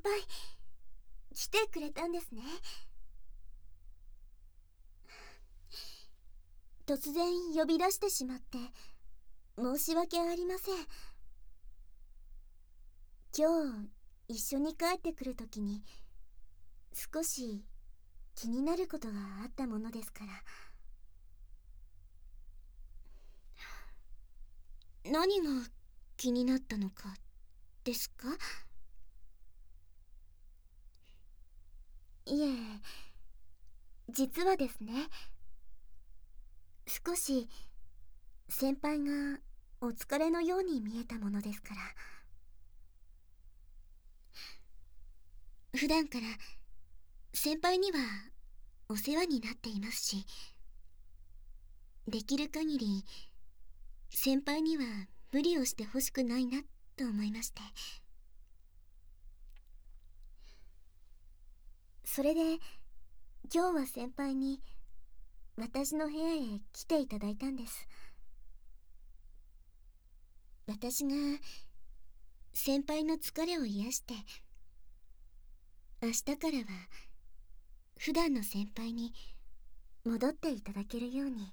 輩、来てくれたんですね。突然呼び出してしまって申し訳ありません。今日一緒に帰ってくるときに少し気になることがあったものですから。何が気になったのかですか？いえ、実はですね、少し先輩がお疲れのように見えたものですから。普段から先輩にはお世話になっていますし、できる限り先輩には無理をしてほしくないなと思いまして。それで今日は先輩に私の部屋へ来ていただいたんです。私が先輩の疲れを癒して、明日からは普段の先輩に戻っていただけるように。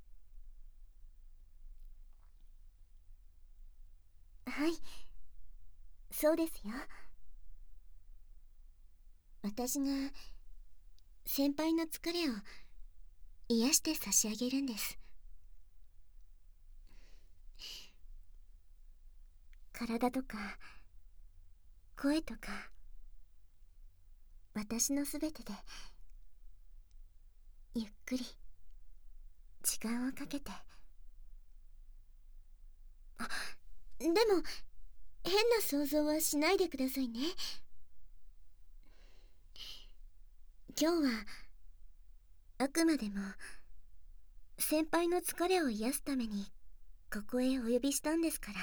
はい、そうですよ。私が先輩の疲れを癒して差し上げるんです。体とか声とか私のすべてでゆっくり時間をかけて。あ、でも変な想像はしないでくださいね。今日はあくまでも先輩の疲れを癒すためにここへお呼びしたんですから。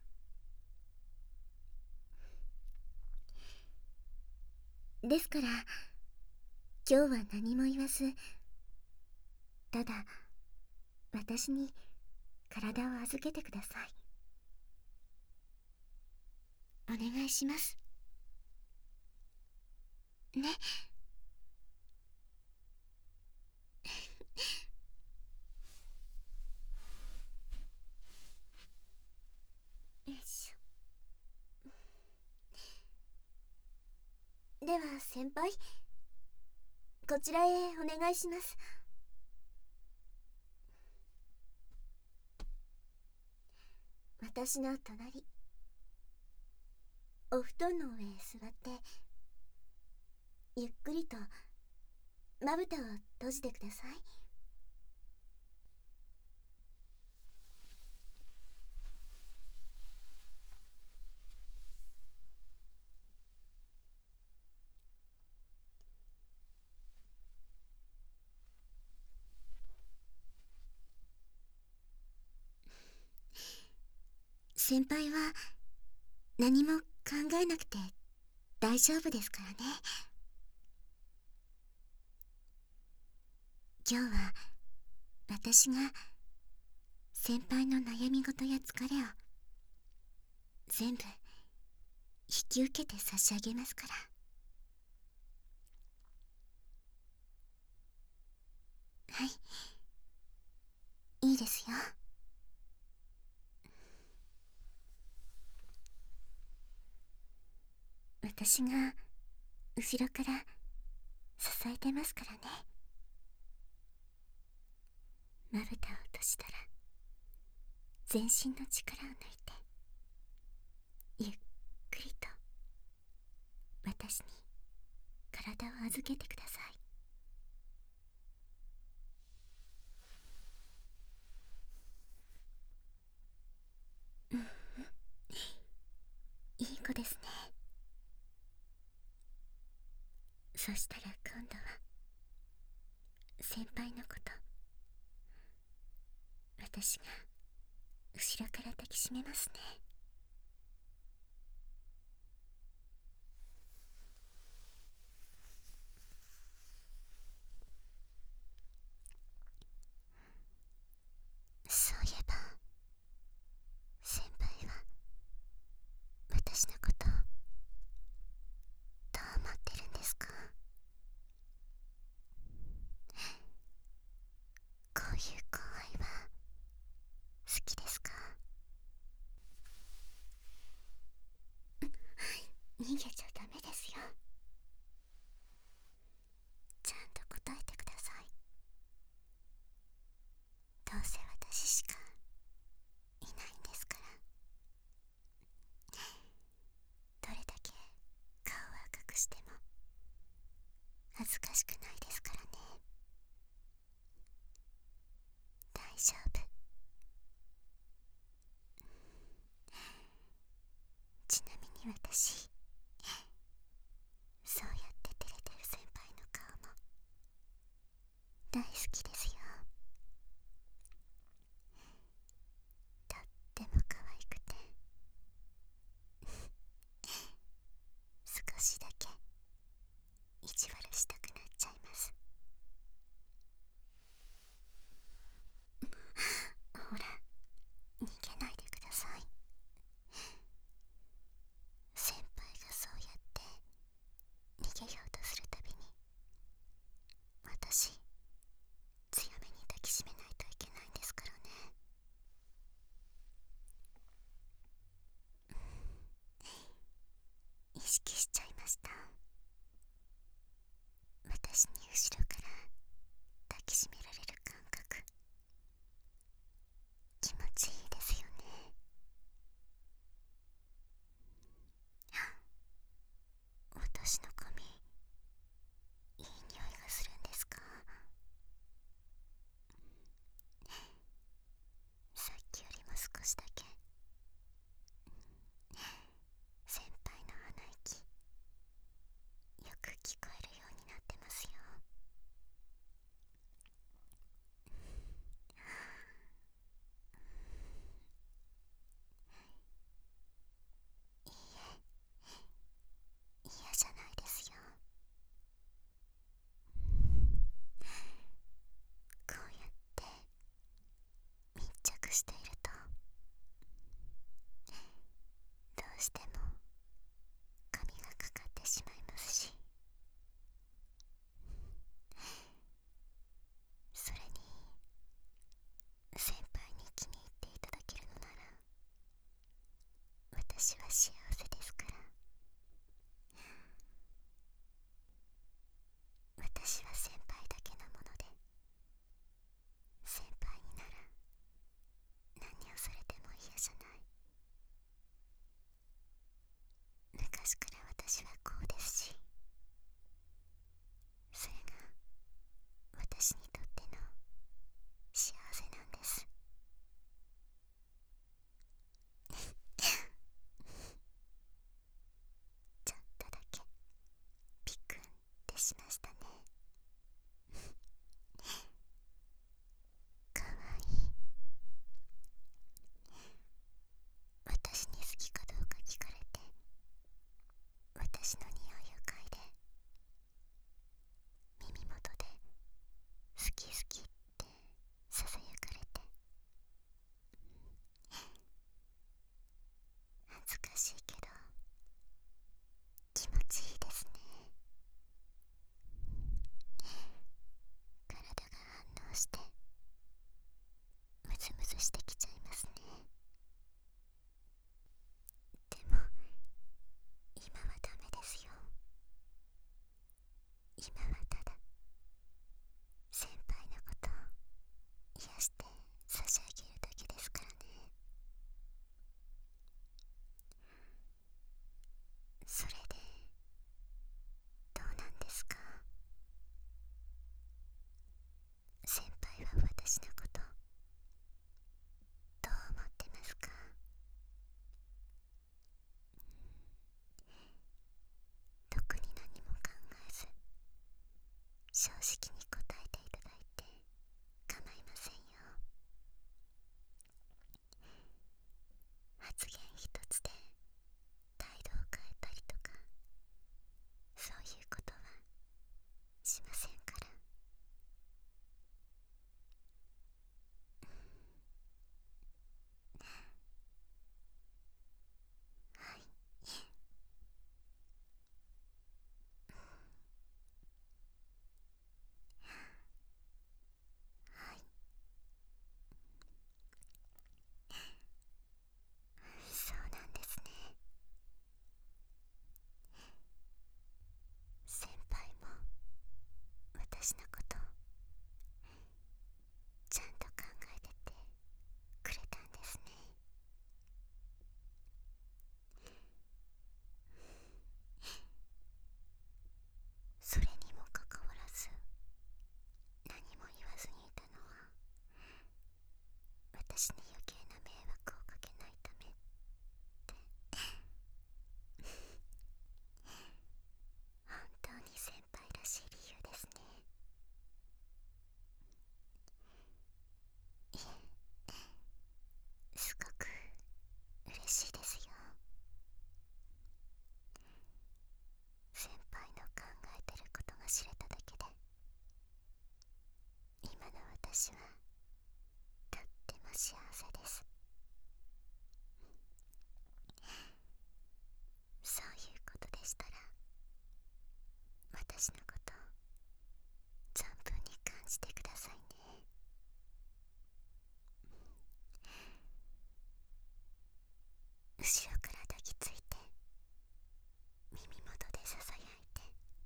ですから今日は何も言わず、ただ私に体を預けてください。お願いしますね。よいしょ。では先輩、こちらへお願いします。私の隣、お布団の上へ座ってゆっくりとまぶたを閉じてください。先輩は何も考えなくて大丈夫ですからね。今日は私が先輩の悩み事や疲れを全部引き受けて差し上げますから。はい、いいですよ。私が後ろから支えてますからね。まぶたを閉じたら全身の力を抜いてゆっくりと私に体を預けてください。いい子ですね。そしたら今度は先輩のこと私が後ろから抱きしめますね。そういえば先輩は私のこと逃げちゃダメですよ。ちゃんと答えてください。どうせ私しかいないんですから。どれだけ顔は隠しても恥ずかしくないですからね。大丈夫。ちなみに私、そうやって照れてる先輩の顔も大好きですよ。とっても可愛くて少しだけ意地悪したくなっちゃいます。ほら、逃げないでください。先輩がそうやって逃げようとするたびに私、強めに抱きしめないといけないんですからね。意識しちゃいました。私に後ろから抱きしめられる感覚、気持ちいいですよね。私の髪、いい匂いがするんですか？さっきよりも少しだけ先輩の鼻息私に余計な迷惑をかけないためって本当に先輩らしい理由ですね。いえ、すごく嬉しいですよ。先輩の考えてることが知れただけで今の私はとっても幸せです。そういうことでしたら私のこと存分に感じてくださいね。後ろから抱きついて耳元でささやいて、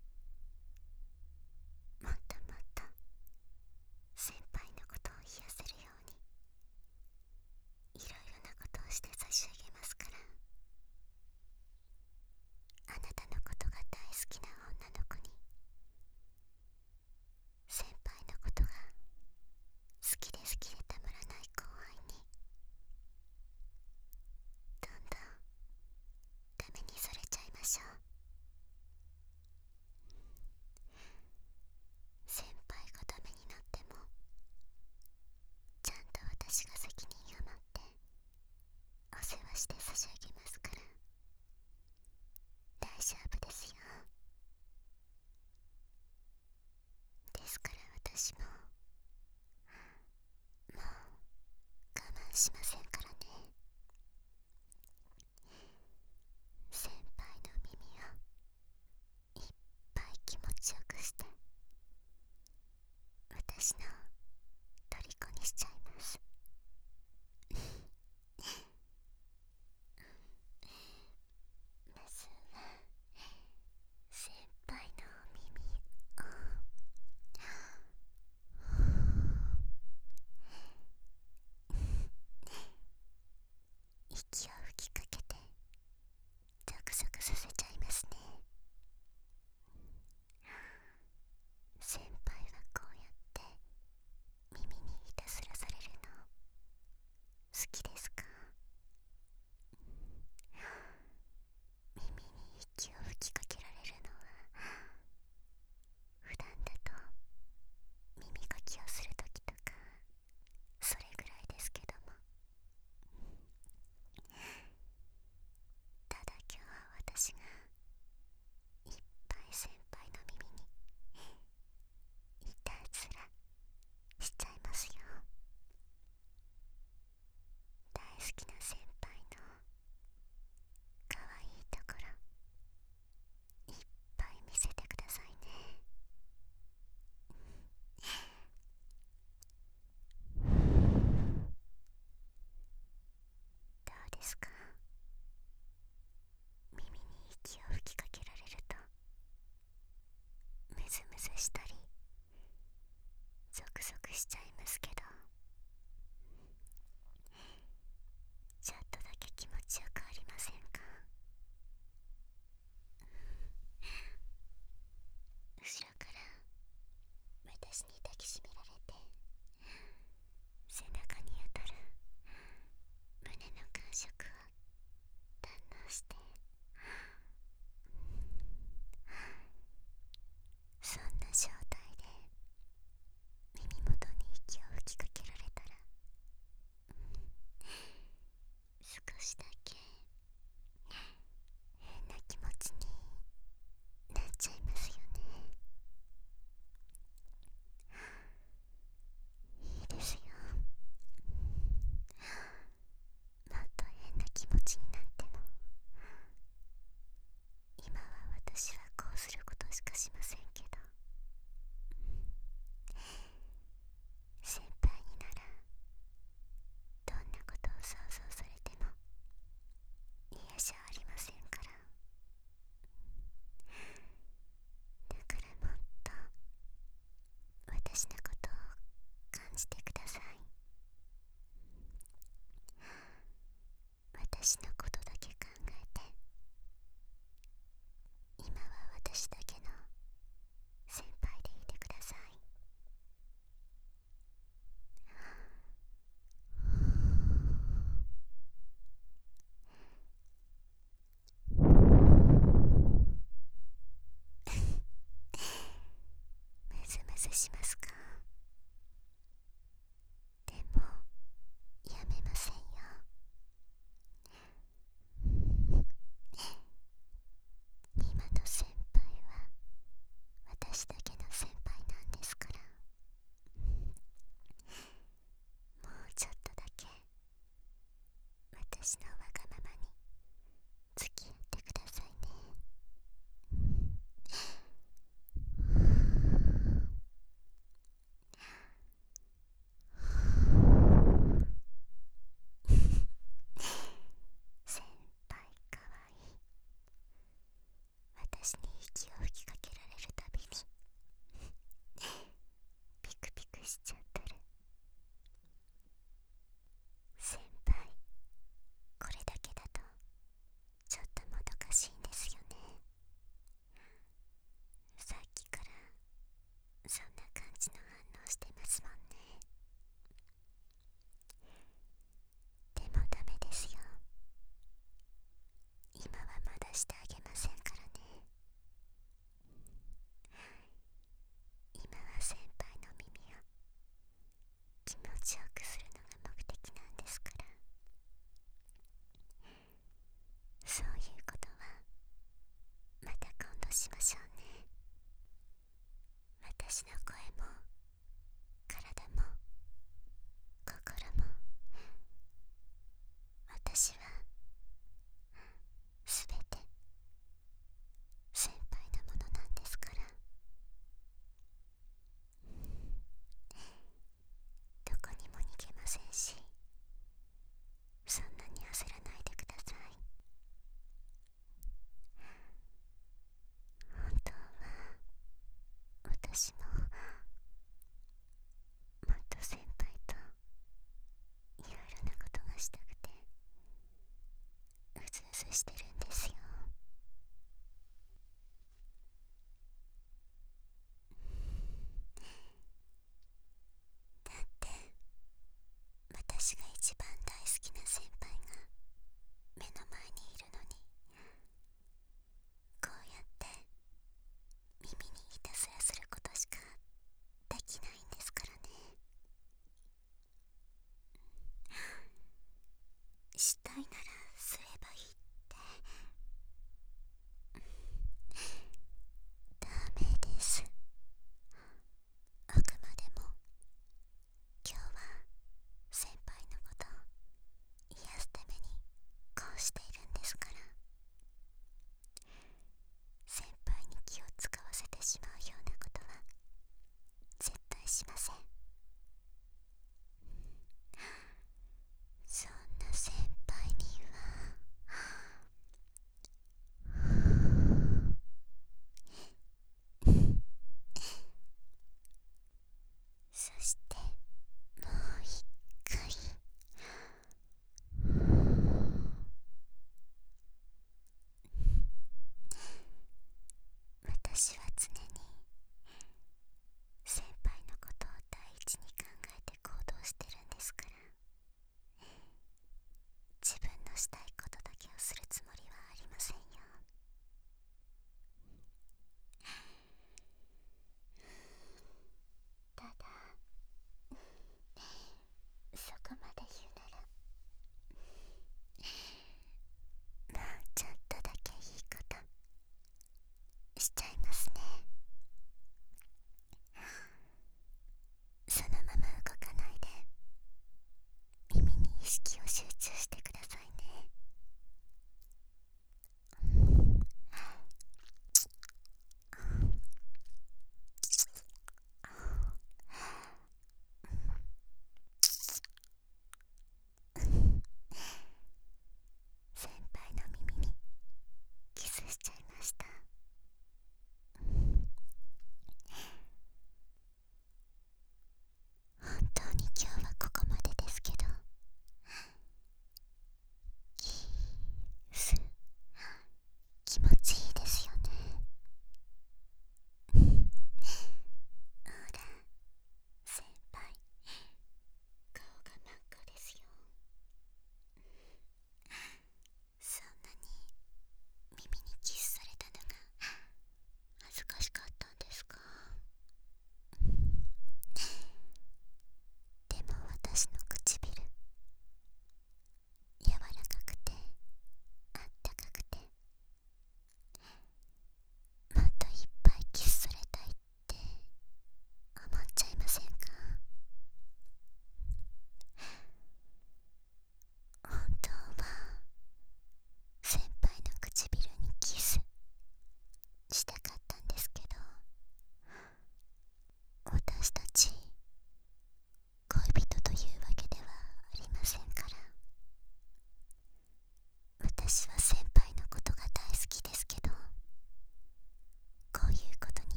もっともっと先輩のことを癒せるようにいろいろなことをして差し上げますから。あなたのことが大好きな女の子に先輩のことが好きで好きでたまらない後輩にどんどんダメにそれちゃいましょう。先輩がダメになってもちゃんと私が責任を持ってお世話して差し上げますから大丈夫ですよ。ですから私ももう我慢しませんからね。先輩の耳をいっぱい気持ちよくして私の虜にしちゃいます。まずは先輩のお耳を私のわがままに付き合ってくださいね。先輩かわいい。私に息を吹きかけられるたびにピクピクしちゃってる。先輩、これ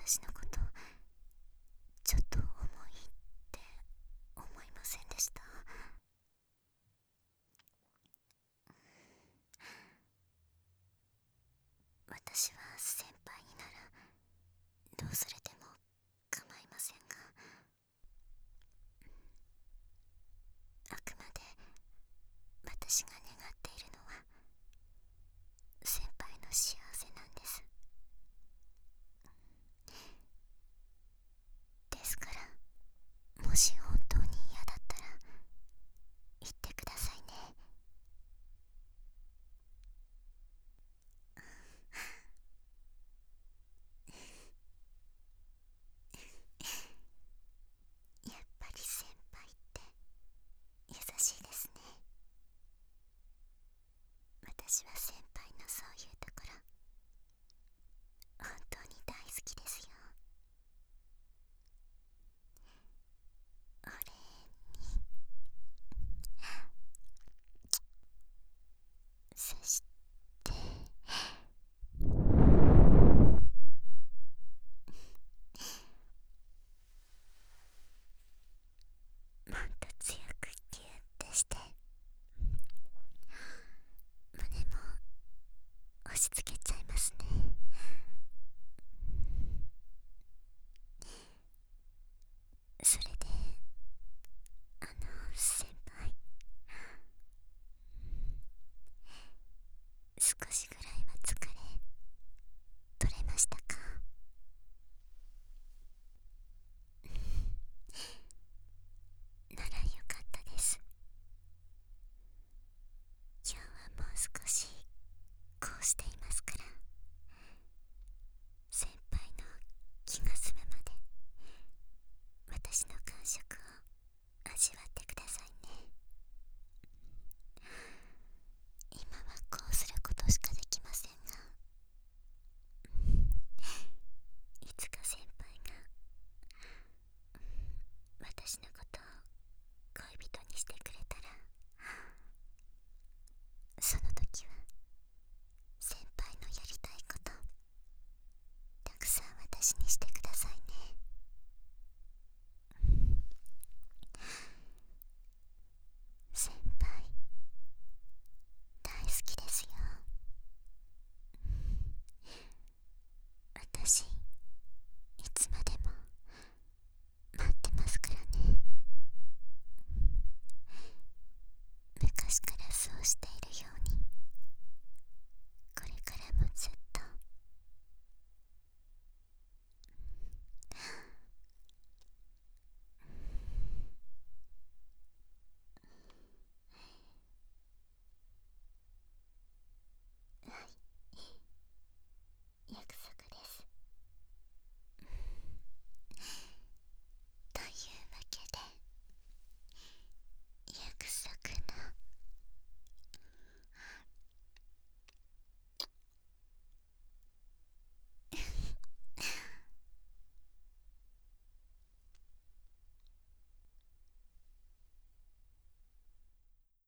私のことちょっと重いって思いませんでした？私は先輩にならどうする